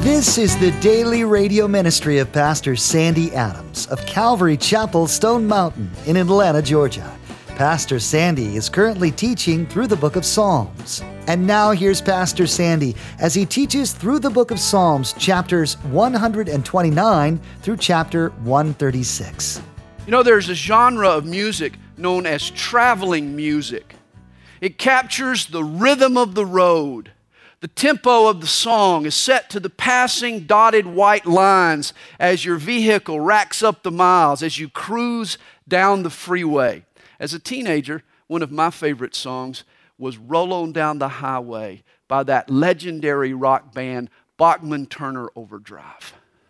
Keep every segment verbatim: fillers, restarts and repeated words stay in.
This is the daily radio ministry of Pastor Sandy Adams of Calvary Chapel, Stone Mountain in Atlanta, Georgia. Pastor Sandy is currently teaching through the book of Psalms. And now here's Pastor Sandy as he teaches through the book of Psalms, chapters one twenty-nine through chapter one thirty-six. You know, there's a genre of music known as traveling music. It captures the rhythm of the road. The tempo of the song is set to the passing dotted white lines as your vehicle racks up the miles, as you cruise down the freeway. As a teenager, one of my favorite songs was Roll On Down the Highway by that legendary rock band, Bachman Turner Overdrive.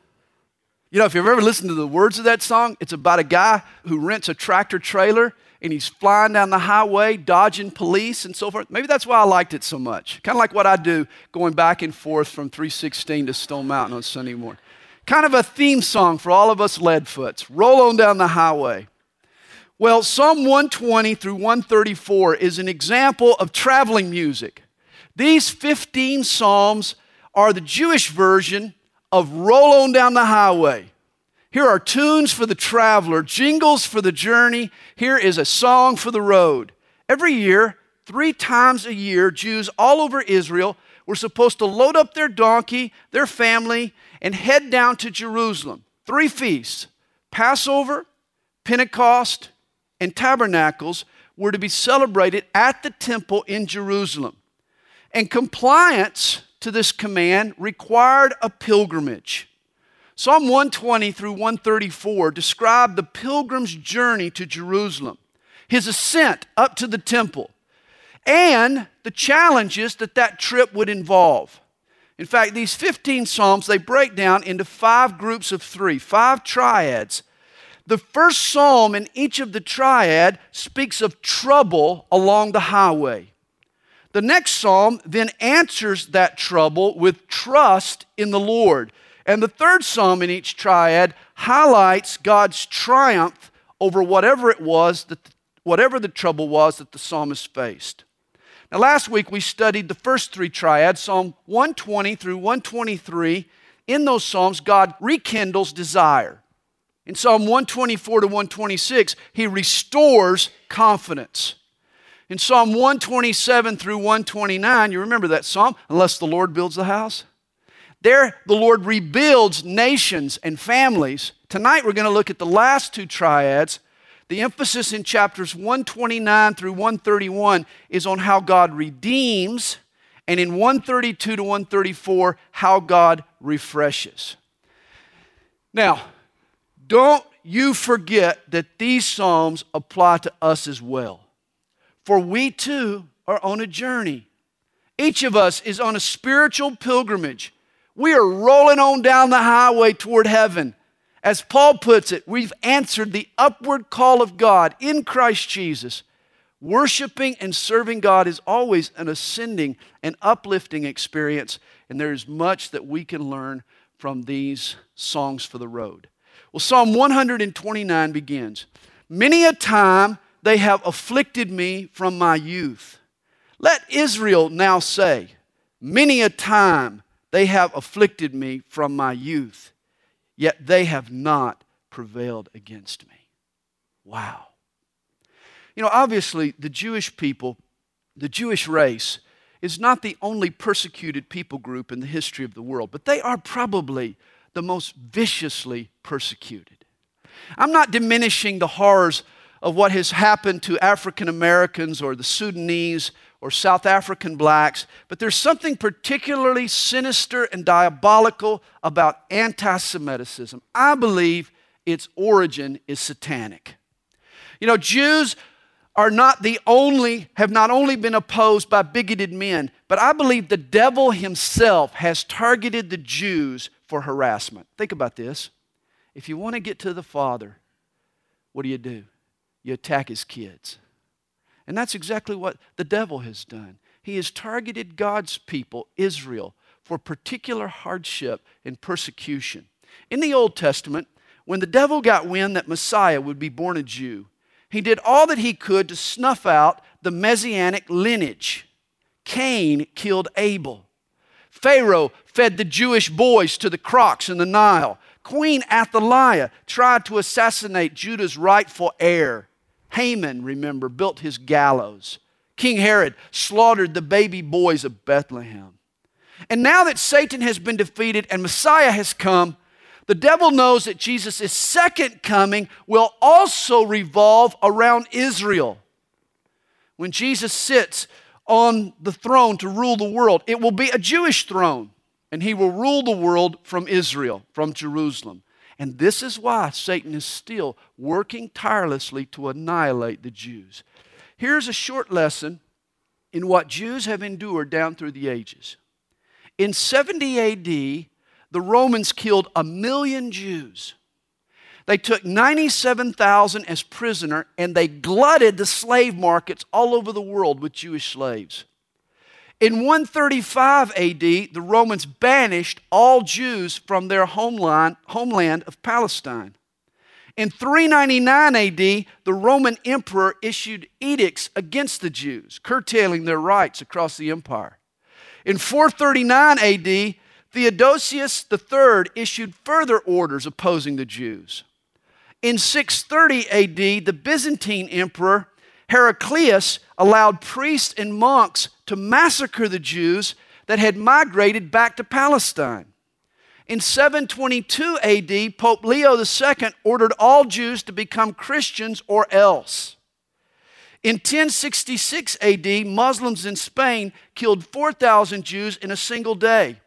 You know, if you've ever listened to the words of that song, it's about a guy who rents a tractor trailer and he's flying down the highway, dodging police and so forth. Maybe that's why I liked it so much. Kind of like what I do going back and forth from three sixteen to Stone Mountain on Sunday morning. Kind of a theme song for all of us leadfoots. Roll on down the highway. Well, Psalm one twenty through one thirty-four is an example of traveling music. These fifteen psalms are the Jewish version of Roll On Down the Highway. Here are tunes for the traveler, jingles for the journey. Here is a song for the road. Every year, three times a year, Jews all over Israel were supposed to load up their donkey, their family, and head down to Jerusalem. Three feasts, Passover, Pentecost, and Tabernacles, were to be celebrated at the temple in Jerusalem. And compliance to this command required a pilgrimage. Psalm one twenty through one thirty-four describe the pilgrim's journey to Jerusalem, his ascent up to the temple, and the challenges that that trip would involve. In fact, these fifteen psalms, they break down into five groups of three, five triads. The first psalm in each of the triad speaks of trouble along the highway. The next psalm then answers that trouble with trust in the Lord. And the third psalm in each triad highlights God's triumph over whatever it was, that whatever the trouble was that the psalmist faced. Now last week we studied the first three triads, Psalm one twenty through one twenty-three. In those psalms, God rekindles desire. In Psalm one twenty-four to one twenty-six, He restores confidence. In Psalm one twenty-seven through one twenty-nine, you remember that psalm, unless the Lord builds the house? There, the Lord rebuilds nations and families. Tonight, we're going to look at the last two triads. The emphasis in chapters one twenty-nine through one thirty-one is on how God redeems, and in one thirty-two to one thirty-four, how God refreshes. Now, don't you forget that these psalms apply to us as well. For we too are on a journey. Each of us is on a spiritual pilgrimage. We are rolling on down the highway toward heaven. As Paul puts it, we've answered the upward call of God in Christ Jesus. Worshiping and serving God is always an ascending and uplifting experience, and there is much that we can learn from these songs for the road. Well, Psalm one twenty-nine begins, "Many a time they have afflicted me from my youth. Let Israel now say, many a time they have afflicted me from my youth, yet they have not prevailed against me." Wow. You know, obviously, the Jewish people, the Jewish race, is not the only persecuted people group in the history of the world, but they are probably the most viciously persecuted. I'm not diminishing the horrors of what has happened to African Americans or the Sudanese or South African blacks, but there's something particularly sinister and diabolical about anti-Semitism. I believe its origin is satanic. You know, Jews are not the only, have not only been opposed by bigoted men, but I believe the devil himself has targeted the Jews for harassment. Think about this. If you want to get to the Father, what do you do? You attack his kids. And that's exactly what the devil has done. He has targeted God's people, Israel, for particular hardship and persecution. In the Old Testament, when the devil got wind that Messiah would be born a Jew, he did all that he could to snuff out the messianic lineage. Cain killed Abel. Pharaoh fed the Jewish boys to the crocs in the Nile. Queen Athaliah tried to assassinate Judah's rightful heir. Haman, remember, built his gallows. King Herod slaughtered the baby boys of Bethlehem. And now that Satan has been defeated and Messiah has come, the devil knows that Jesus' second coming will also revolve around Israel. When Jesus sits on the throne to rule the world, it will be a Jewish throne, and he will rule the world from Israel, from Jerusalem. And this is why Satan is still working tirelessly to annihilate the Jews. Here's a short lesson in what Jews have endured down through the ages. In seventy A D, the Romans killed a million Jews. They took ninety-seven thousand as prisoner, and they glutted the slave markets all over the world with Jewish slaves. In one thirty-five A D, the Romans banished all Jews from their homeland, homeland of Palestine. In three ninety-nine A D, the Roman emperor issued edicts against the Jews, curtailing their rights across the empire. In four thirty-nine A D, Theodosius the third issued further orders opposing the Jews. In six thirty A D, the Byzantine emperor Heraclius allowed priests and monks to massacre the Jews that had migrated back to Palestine. In seven twenty-two A D, Pope Leo the second ordered all Jews to become Christians or else. In ten sixty-six A D, Muslims in Spain killed four thousand Jews in a single day.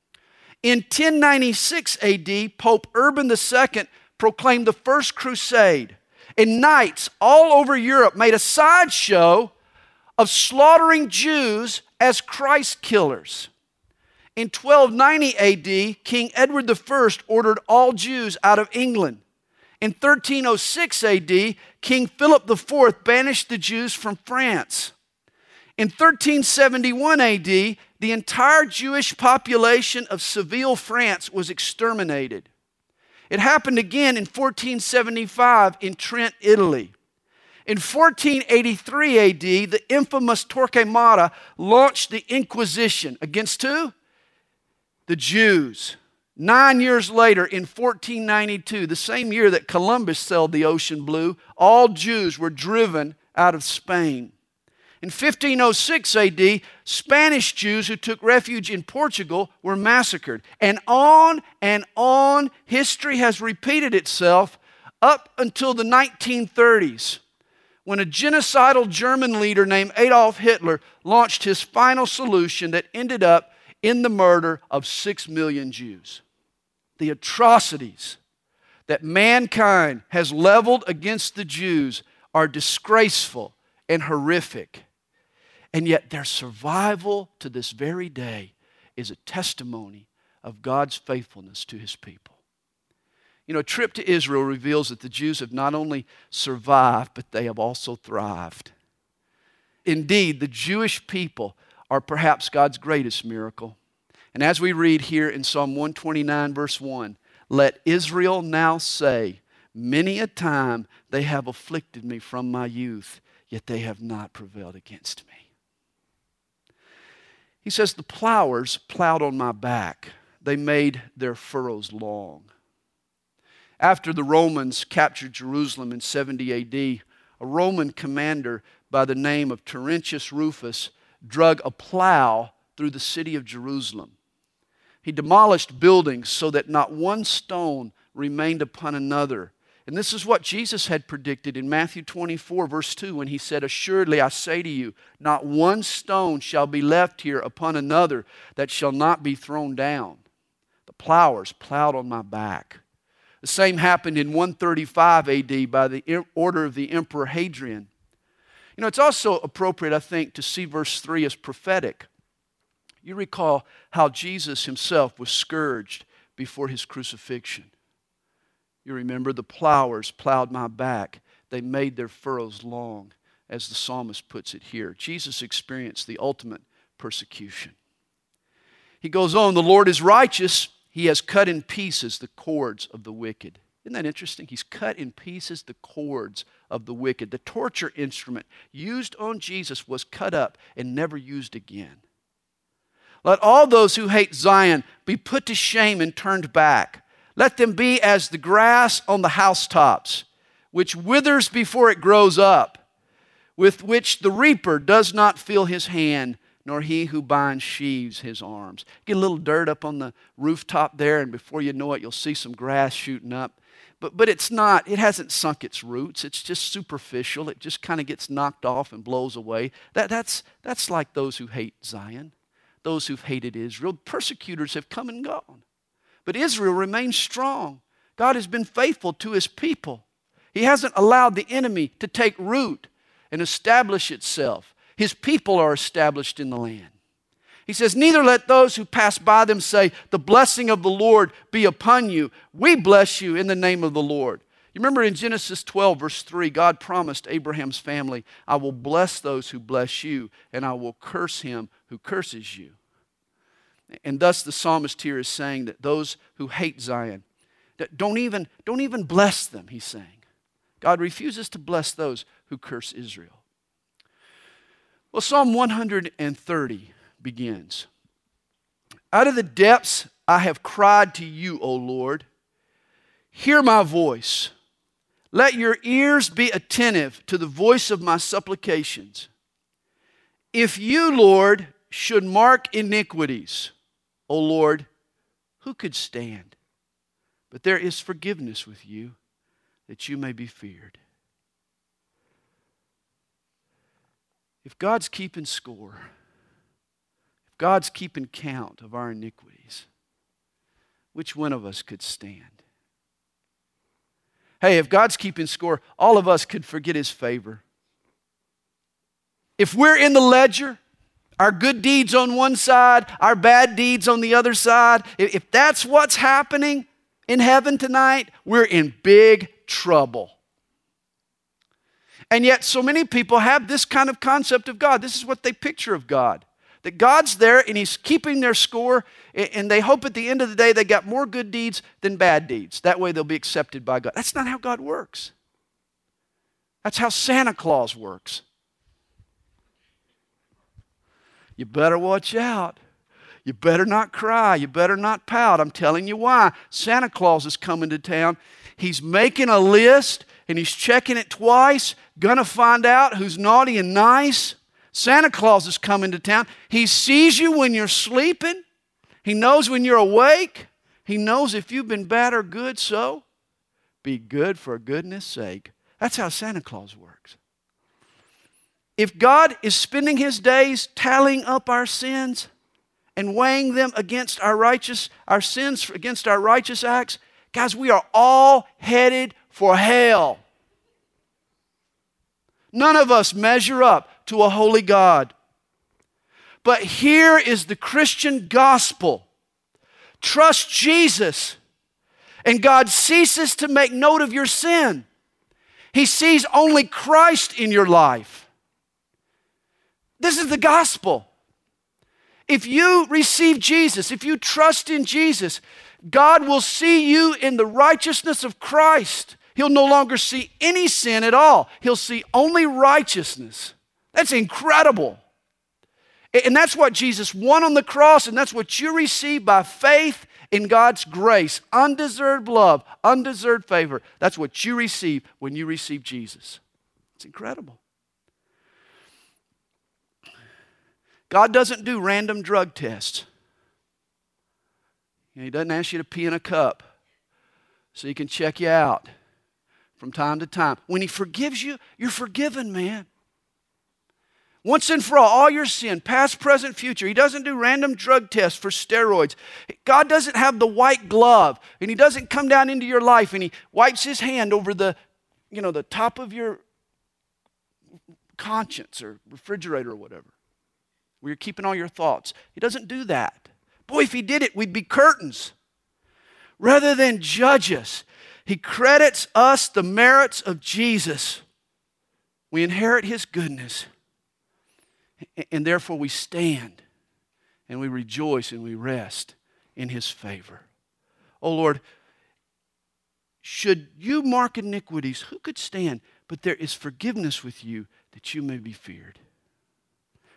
In ten ninety-six A D, Pope Urban the second proclaimed the First Crusade, and knights all over Europe made a sideshow of slaughtering Jews as Christ killers. In twelve ninety A D, King Edward the first ordered all Jews out of England. In thirteen oh six A D, King Philip the fourth banished the Jews from France. In thirteen seventy-one A D, the entire Jewish population of Seville, France was exterminated. It happened again in fourteen seventy-five in Trent, Italy. In fourteen eighty-three A D, the infamous Torquemada launched the Inquisition. Against who? The Jews. Nine years later, in fourteen ninety-two, the same year that Columbus sailed the ocean blue, all Jews were driven out of Spain. In fifteen oh six A D, Spanish Jews who took refuge in Portugal were massacred. And on and on, history has repeated itself up until the nineteen thirties, when a genocidal German leader named Adolf Hitler launched his final solution that ended up in the murder of six million Jews. The atrocities that mankind has leveled against the Jews are disgraceful and horrific. And yet their survival to this very day is a testimony of God's faithfulness to His people. You know, a trip to Israel reveals that the Jews have not only survived, but they have also thrived. Indeed, the Jewish people are perhaps God's greatest miracle. And as we read here in Psalm one twenty-nine, verse one, let Israel now say, many a time they have afflicted me from my youth, yet they have not prevailed against me. He says, the plowers plowed on my back. They made their furrows long. After the Romans captured Jerusalem in seventy A D, a Roman commander by the name of Terentius Rufus drug a plow through the city of Jerusalem. He demolished buildings so that not one stone remained upon another. And this is what Jesus had predicted in Matthew twenty-four, verse two, when He said, assuredly I say to you, not one stone shall be left here upon another that shall not be thrown down. The plowers plowed on my back. The same happened in one thirty-five A D by the order of the Emperor Hadrian. You know, it's also appropriate, I think, to see verse three as prophetic. You recall how Jesus Himself was scourged before His crucifixion. You remember the plowers plowed my back. They made their furrows long, as the psalmist puts it here. Jesus experienced the ultimate persecution. He goes on, the Lord is righteous. He has cut in pieces the cords of the wicked. Isn't that interesting? He's cut in pieces the cords of the wicked. The torture instrument used on Jesus was cut up and never used again. Let all those who hate Zion be put to shame and turned back. Let them be as the grass on the housetops, which withers before it grows up, with which the reaper does not feel his hand, nor he who binds sheaves his arms. Get a little dirt up on the rooftop there, and before you know it, you'll see some grass shooting up. But, but it's not, it hasn't sunk its roots. It's just superficial. It just kind of gets knocked off and blows away. That, that's, that's like those who hate Zion, those who've hated Israel. Persecutors have come and gone. But Israel remains strong. God has been faithful to his people. He hasn't allowed the enemy to take root and establish itself. His people are established in the land. He says, neither let those who pass by them say, the blessing of the Lord be upon you. We bless you in the name of the Lord. You remember in Genesis twelve, verse three, God promised Abraham's family, I will bless those who bless you, and I will curse him who curses you. And thus the psalmist here is saying that those who hate Zion, that don't even, don't even bless them, he's saying. God refuses to bless those who curse Israel. Well, Psalm one hundred thirty begins. Out of the depths I have cried to you, O Lord. Hear my voice. Let your ears be attentive to the voice of my supplications. If you, Lord, should mark iniquities, O Lord, who could stand? But there is forgiveness with you, that you may be feared. If God's keeping score, if God's keeping count of our iniquities, which one of us could stand? Hey, if God's keeping score, all of us could forget his favor. If we're in the ledger, our good deeds on one side, our bad deeds on the other side, if that's what's happening in heaven tonight, we're in big trouble. And yet so many people have this kind of concept of God. This is what they picture of God. That God's there and he's keeping their score, and they hope at the end of the day they got more good deeds than bad deeds. That way they'll be accepted by God. That's not how God works. That's how Santa Claus works. You better watch out. You better not cry. You better not pout. I'm telling you why. Santa Claus is coming to town. He's making a list and he's checking it twice. Gonna find out who's naughty and nice. Santa Claus is coming to town. He sees you when you're sleeping. He knows when you're awake. He knows if you've been bad or good, so be good for goodness sake. That's how Santa Claus works. If God is spending his days tallying up our sins and weighing them against our righteous, our sins against our righteous acts, guys, we are all headed for hell. None of us measure up to a holy God. But here is the Christian gospel. Trust Jesus, and God ceases to make note of your sin. He sees only Christ in your life. This is the gospel. If you receive Jesus, if you trust in Jesus, God will see you in the righteousness of Christ. He'll no longer see any sin at all. He'll see only righteousness. That's incredible. And that's what Jesus won on the cross, and that's what you receive by faith in God's grace. Undeserved love, undeserved favor. That's what you receive when you receive Jesus. It's incredible. God doesn't do random drug tests. He doesn't ask you to pee in a cup so he can check you out from time to time. When he forgives you, you're forgiven, man. Once and for all, all your sin, past, present, future. He doesn't do random drug tests for steroids. God doesn't have the white glove, and he doesn't come down into your life and he wipes his hand over the, you know, the top of your conscience or refrigerator or whatever, where you're keeping all your thoughts. He doesn't do that. Boy, if he did it, we'd be curtains. Rather than judge us, he credits us the merits of Jesus. We inherit his goodness. And therefore we stand and we rejoice and we rest in his favor. Oh Lord, should you mark iniquities, who could stand? But there is forgiveness with you that you may be feared.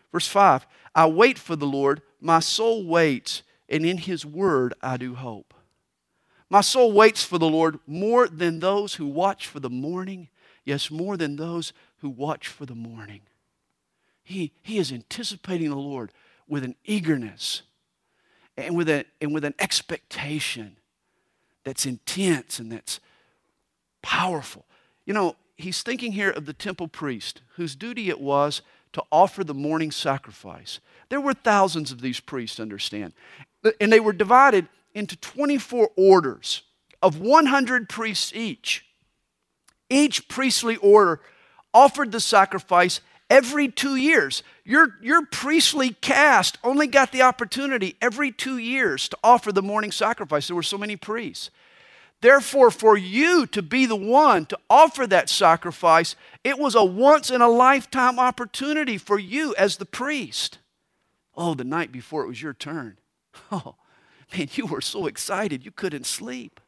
Verse five, I wait for the Lord, my soul waits, and in His word I do hope. My soul waits for the Lord more than those who watch for the morning. Yes, more than those who watch for the morning. He, he is anticipating the Lord with an eagerness and with, a, and with an expectation that's intense and that's powerful. You know, he's thinking here of the temple priest whose duty it was to offer the morning sacrifice. There were thousands of these priests, understand. And they were divided into twenty-four orders of one hundred priests each. Each priestly order offered the sacrifice every two years. Your, your priestly caste only got the opportunity every two years to offer the morning sacrifice. There were so many priests. Therefore, for you to be the one to offer that sacrifice, it was a once-in-a-lifetime opportunity for you as the priest. Oh, the night before it was your turn. Oh, man, you were so excited you couldn't sleep.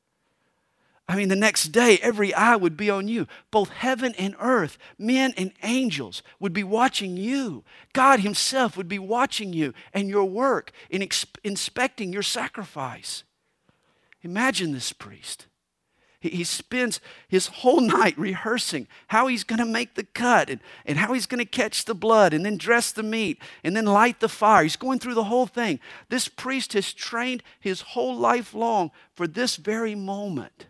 I mean, the next day, every eye would be on you. Both heaven and earth, men and angels would be watching you. God Himself would be watching you and your work in ex- inspecting your sacrifice. Imagine this priest. He, he spends his whole night rehearsing how he's going to make the cut and, and how he's going to catch the blood and then dress the meat and then light the fire. He's going through the whole thing. This priest has trained his whole life long for this very moment.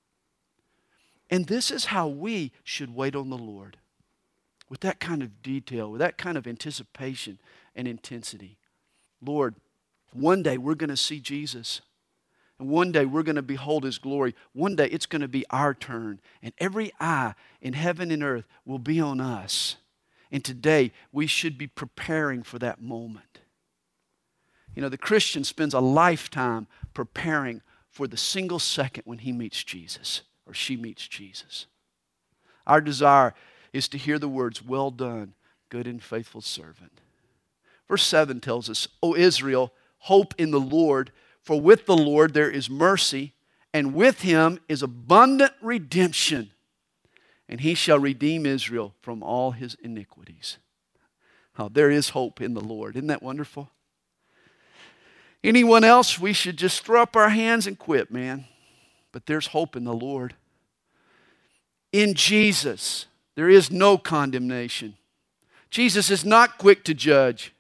And this is how we should wait on the Lord, with that kind of detail, with that kind of anticipation and intensity. Lord, one day we're going to see Jesus. And one day we're going to behold His glory. One day it's going to be our turn. And every eye in heaven and earth will be on us. And today we should be preparing for that moment. You know, the Christian spends a lifetime preparing for the single second when he meets Jesus or she meets Jesus. Our desire is to hear the words, "Well done, good and faithful servant." Verse seven tells us, "O Israel, hope in the Lord, for with the Lord there is mercy, and with Him is abundant redemption, and He shall redeem Israel from all his iniquities." Oh, there is hope in the Lord. Isn't that wonderful? Anyone else, we should just throw up our hands and quit, man. But there's hope in the Lord. In Jesus, there is no condemnation. Jesus is not quick to judge.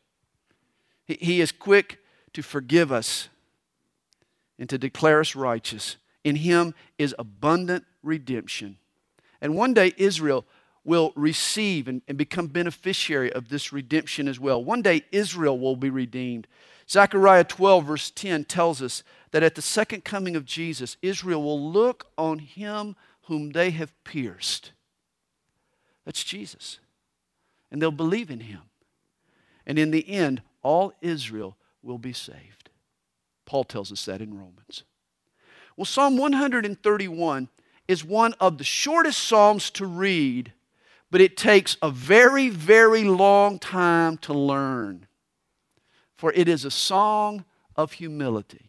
He is quick to forgive us and to declare us righteous. In Him is abundant redemption. And one day Israel will receive and, and become beneficiary of this redemption as well. One day Israel will be redeemed. Zechariah twelve verse ten tells us that at the second coming of Jesus, Israel will look on Him whom they have pierced. That's Jesus. And they'll believe in Him. And in the end, all Israel will be saved. Paul tells us that in Romans. Well, Psalm one thirty-one is one of the shortest psalms to read, but it takes a very, very long time to learn. For it is a song of humility.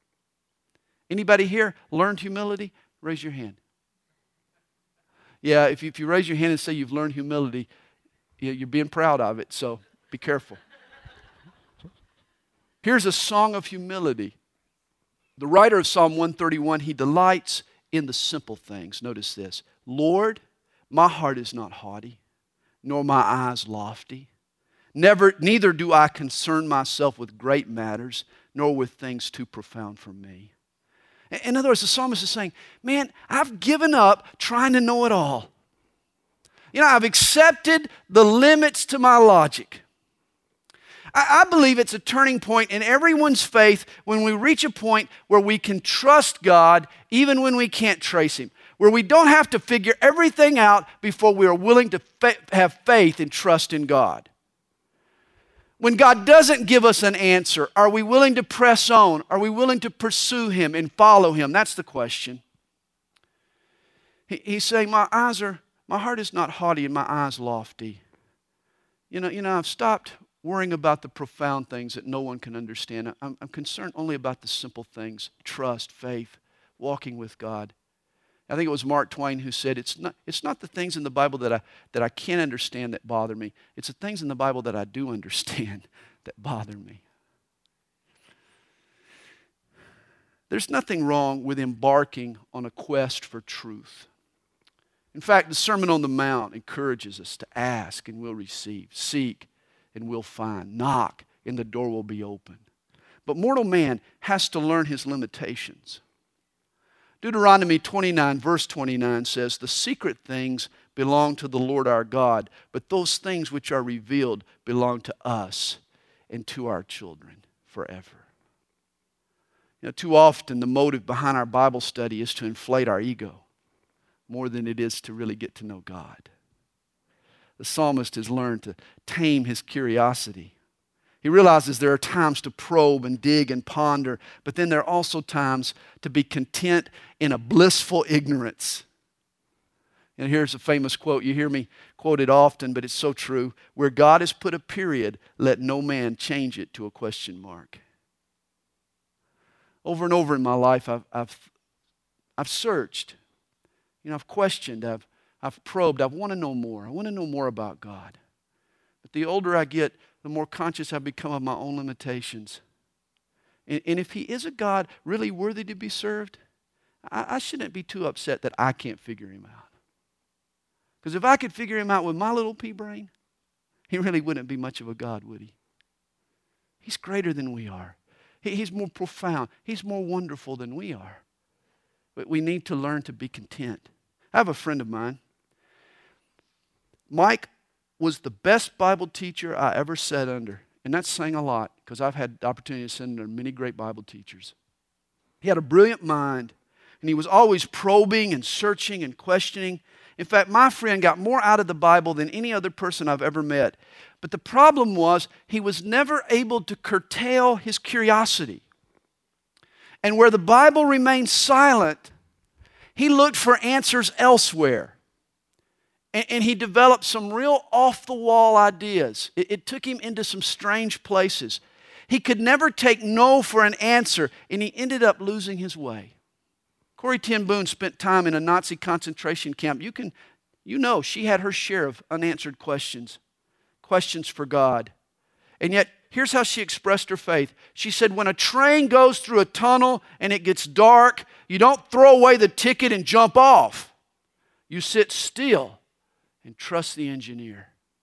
Anybody here learned humility? Raise your hand. Yeah, if you, if you raise your hand and say you've learned humility, you're being proud of it, so be careful. Here's a song of humility. The writer of Psalm one thirty-one, he delights in the simple things. Notice this. Lord, my heart is not haughty, nor my eyes lofty. Never, neither do I concern myself with great matters, nor with things too profound for me. In other words, the psalmist is saying, man, I've given up trying to know it all. You know, I've accepted the limits to my logic. I, I believe it's a turning point in everyone's faith when we reach a point where we can trust God even when we can't trace Him. Where we don't have to figure everything out before we are willing to fa- have faith and trust in God. When God doesn't give us an answer, are we willing to press on? Are we willing to pursue Him and follow Him? That's the question. He, he's saying, my eyes are, my heart is not haughty and my eyes lofty. You know, you know, I've stopped worrying about the profound things that no one can understand. I'm, I'm concerned only about the simple things, trust, faith, walking with God. I think it was Mark Twain who said, it's not, it's not the things in the Bible that I, that I can't understand that bother me. It's the things in the Bible that I do understand that bother me. There's nothing wrong with embarking on a quest for truth. In fact, the Sermon on the Mount encourages us to ask and we'll receive, seek and we'll find, knock and the door will be open. But mortal man has to learn his limitations. Deuteronomy twenty-nine, verse twenty-nine says, the secret things belong to the Lord our God, but those things which are revealed belong to us and to our children forever. You know, too often the motive behind our Bible study is to inflate our ego more than it is to really get to know God. The psalmist has learned to tame his curiosity. He realizes there are times to probe and dig and ponder, but then there are also times to be content in a blissful ignorance. And here's a famous quote. You hear me quote it often, but it's so true. Where God has put a period, let no man change it to a question mark. Over and over in my life, I've, I've, I've searched. You know, I've questioned, I've, I've probed, I want to know more. I want to know more about God. But the older I get, the more conscious I become of my own limitations. And, and if He is a God really worthy to be served, I, I shouldn't be too upset that I can't figure Him out. Because if I could figure Him out with my little pea brain, He really wouldn't be much of a God, would He? He's greater than we are. He, he's more profound. He's more wonderful than we are. But we need to learn to be content. I have a friend of mine. Mike was the best Bible teacher I ever sat under. And that's saying a lot, because I've had the opportunity to sit under many great Bible teachers. He had a brilliant mind, and he was always probing and searching and questioning. In fact, my friend got more out of the Bible than any other person I've ever met. But the problem was, he was never able to curtail his curiosity. And where the Bible remained silent, he looked for answers elsewhere. And, and he developed some real off-the-wall ideas. It, it took him into some strange places. He could never take no for an answer, and he ended up losing his way. Corrie ten Boom spent time in a Nazi concentration camp. You can, you know, she had her share of unanswered questions, questions for God. And yet, here's how she expressed her faith. She said, when a train goes through a tunnel and it gets dark, you don't throw away the ticket and jump off. You sit still and trust the engineer.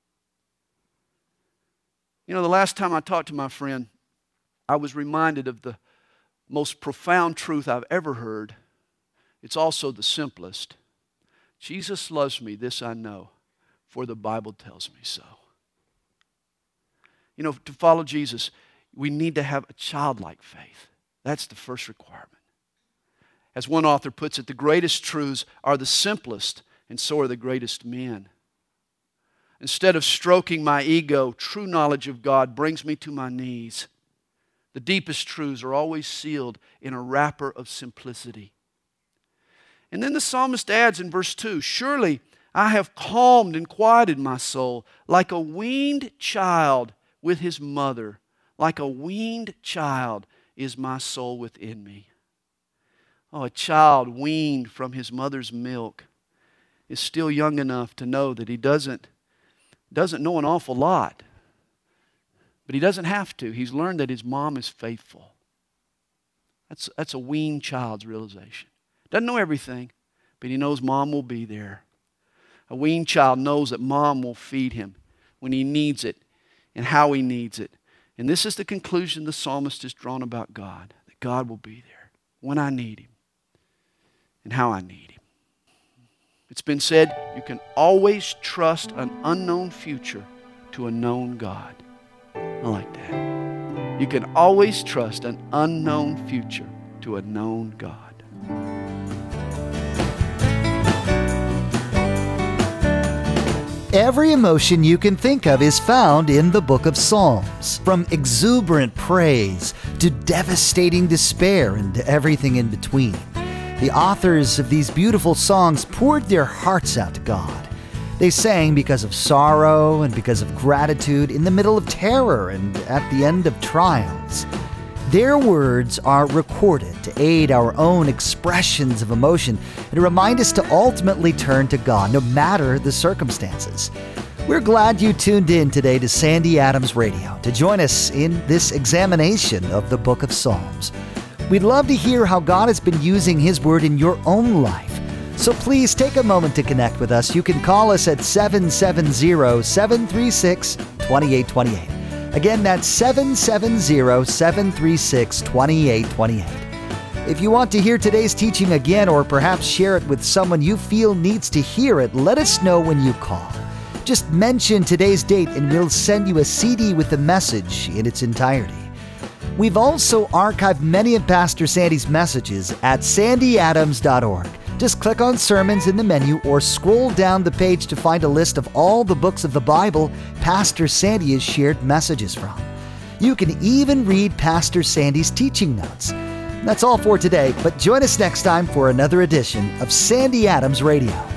You know, the last time I talked to my friend, I was reminded of the most profound truth I've ever heard. It's also the simplest. Jesus loves me, this I know, for the Bible tells me so. You know, to follow Jesus, we need to have a childlike faith. That's the first requirement. As one author puts it, the greatest truths are the simplest, and so are the greatest men. Instead of stroking my ego, true knowledge of God brings me to my knees. The deepest truths are always sealed in a wrapper of simplicity. And then the psalmist adds in verse two, surely I have calmed and quieted my soul like a weaned child with his mother. Like a weaned child is my soul within me. Oh, a child weaned from his mother's milk is still young enough to know that he doesn't, doesn't know an awful lot. But he doesn't have to. He's learned that his mom is faithful. That's, that's a weaned child's realization. Doesn't know everything, but he knows mom will be there. A weaned child knows that mom will feed him when he needs it and how he needs it. And this is the conclusion the psalmist has drawn about God, that God will be there when I need Him and how I need Him. It's been said, you can always trust an unknown future to a known God. I like that. You can always trust an unknown future to a known God. Every emotion you can think of is found in the book of Psalms, from exuberant praise to devastating despair and everything in between. The authors of these beautiful songs poured their hearts out to God. They sang because of sorrow and because of gratitude in the middle of terror and at the end of trials. Their words are recorded to aid our own expressions of emotion and to remind us to ultimately turn to God, no matter the circumstances. We're glad you tuned in today to Sandy Adams Radio to join us in this examination of the Book of Psalms. We'd love to hear how God has been using His Word in your own life. So please take a moment to connect with us. You can call us at seven seven zero, seven three six, two eight two eight. Again, that's seven seven zero, seven three six, two eight two eight. If you want to hear today's teaching again or perhaps share it with someone you feel needs to hear it, let us know when you call. Just mention today's date and we'll send you a C D with the message in its entirety. We've also archived many of Pastor Sandy's messages at sandy adams dot org. Just click on Sermons in the menu or scroll down the page to find a list of all the books of the Bible Pastor Sandy has shared messages from. You can even read Pastor Sandy's teaching notes. That's all for today, but join us next time for another edition of Sandy Adams Radio.